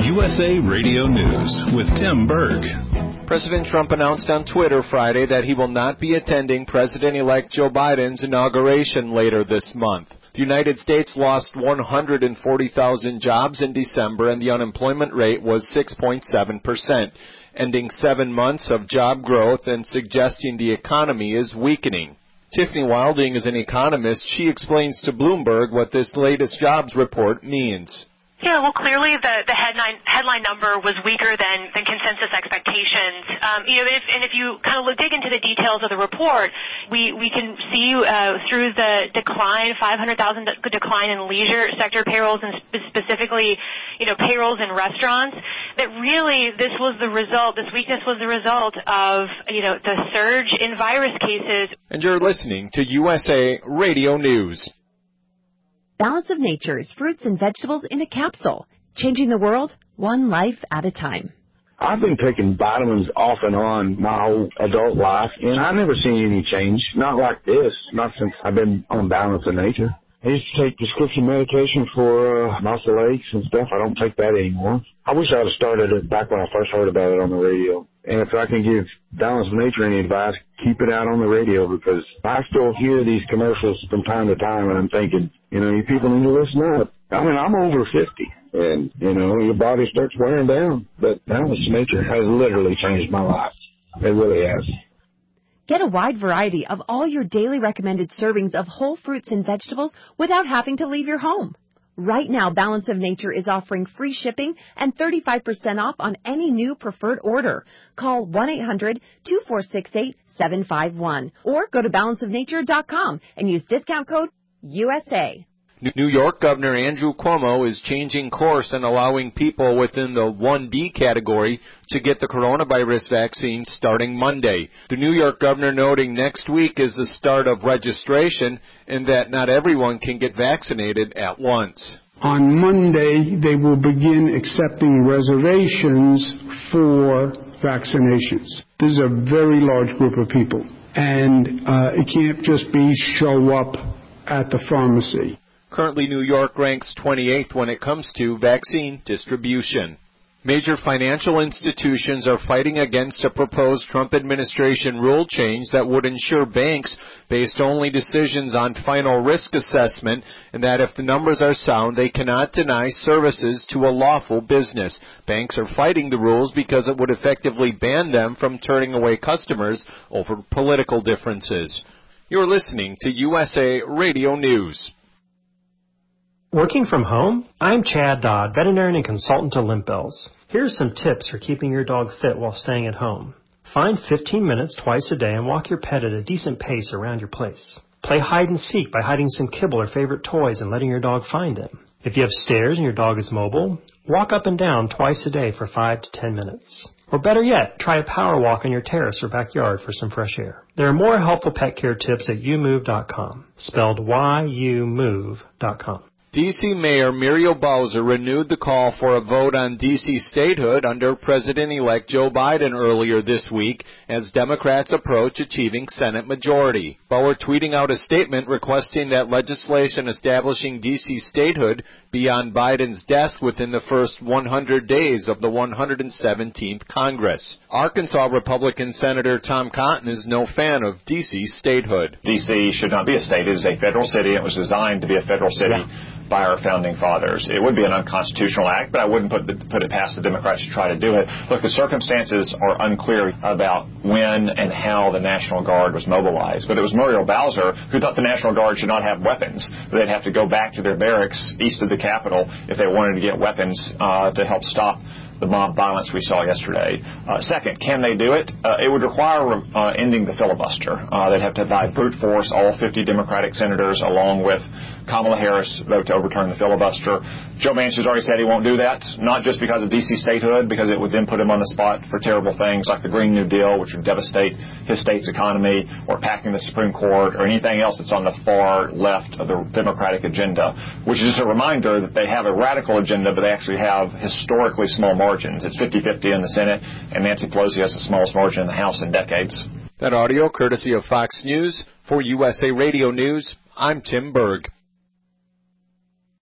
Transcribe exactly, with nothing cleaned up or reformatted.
U S A Radio News with Tim Berg. President Trump announced on Twitter Friday that he will not be attending President-elect Joe Biden's inauguration later this month. The United States lost one hundred forty thousand jobs in December, and the unemployment rate was six point seven percent, ending seven months of job growth and suggesting the economy is weakening. Tiffany Wilding is an economist. She explains to Bloomberg what this latest jobs report means. Yeah, well, clearly the, the headline headline number was weaker than, than consensus expectations. Um, you know, if, and if you kind of look, dig into the details of the report, we, we can see uh, through the decline, five hundred thousand decline in leisure sector payrolls, and sp- specifically, you know, payrolls in restaurants, that really this was the result, this weakness was the result of, you know, the surge in virus cases. And you're listening to U S A Radio News. Balance of Nature's fruits and vegetables in a capsule, changing the world one life at a time. I've been taking vitamins off and on my whole adult life, and I've never seen any change. Not like this, not since I've been on Balance of Nature. I used to take prescription medication for uh, muscle aches and stuff. I don't take that anymore. I wish I would have started it back when I first heard about it on the radio. And if I can give Balance of Nature any advice, keep it out on the radio, because I still hear these commercials from time to time, and I'm thinking, you know, you people need to listen up. I mean, I'm over fifty, and, you know, your body starts wearing down. But Balance of Nature has literally changed my life. It really has. Get a wide variety of all your daily recommended servings of whole fruits and vegetables without having to leave your home. Right now, Balance of Nature is offering free shipping and thirty-five percent off on any new preferred order. Call one eight hundred two four six eight seven five one or go to balance of nature dot com and use discount code U S A. New York Governor Andrew Cuomo is changing course and allowing people within the one B category to get the coronavirus vaccine starting Monday. The New York governor noting next week is the start of registration and that not everyone can get vaccinated at once. On Monday, they will begin accepting reservations for vaccinations. This is a very large group of people, and uh, it can't just be show up at the pharmacy. Currently, New York ranks twenty-eighth when it comes to vaccine distribution. Major financial institutions are fighting against a proposed Trump administration rule change that would ensure banks based only decisions on final risk assessment, and that if the numbers are sound, they cannot deny services to a lawful business. Banks are fighting the rules because it would effectively ban them from turning away customers over political differences. You're listening to U S A Radio News. Working from home? I'm Chad Dodd, veterinarian and consultant to Limp Bells. Here's some tips for keeping your dog fit while staying at home. Find fifteen minutes twice a day and walk your pet at a decent pace around your place. Play hide and seek by hiding some kibble or favorite toys and letting your dog find them. If you have stairs and your dog is mobile, walk up and down twice a day for five to ten minutes. Or better yet, try a power walk on your terrace or backyard for some fresh air. There are more helpful pet care tips at you move dot com, spelled Y U move dot com. D C. Mayor Muriel Bowser renewed the call for a vote on D C statehood under President-elect Joe Biden earlier this week as Democrats approach achieving Senate majority. Bauer tweeting out a statement requesting that legislation establishing D C statehood be on Biden's desk within the first one hundred days of the one hundred seventeenth Congress. Arkansas Republican Senator Tom Cotton is no fan of D C statehood. D C should not be a state. It is a federal city. It was designed to be a federal city. Yeah. By our founding fathers. It would be an unconstitutional act, but I wouldn't put the, put it past the Democrats to try to do it. Look, the circumstances are unclear about when and how the National Guard was mobilized, but it was Muriel Bowser who thought the National Guard should not have weapons. They'd have to go back to their barracks east of the Capitol if they wanted to get weapons uh, to help stop the mob violence we saw yesterday. Uh, second, can they do it? Uh, it would require uh, ending the filibuster. Uh, they'd have to, by brute force, all fifty Democratic senators, along with Kamala Harris, vote to overturn the filibuster. Joe Manchin has already said he won't do that, not just because of D C statehood, because it would then put him on the spot for terrible things like the Green New Deal, which would devastate his state's economy, or packing the Supreme Court, or anything else that's on the far left of the Democratic agenda, which is just a reminder that they have a radical agenda, but they actually have historically small margins. It's fifty-fifty in the Senate, and Nancy Pelosi has the smallest margin in the House in decades. That audio courtesy of Fox News. For U S A Radio News, I'm Tim Berg.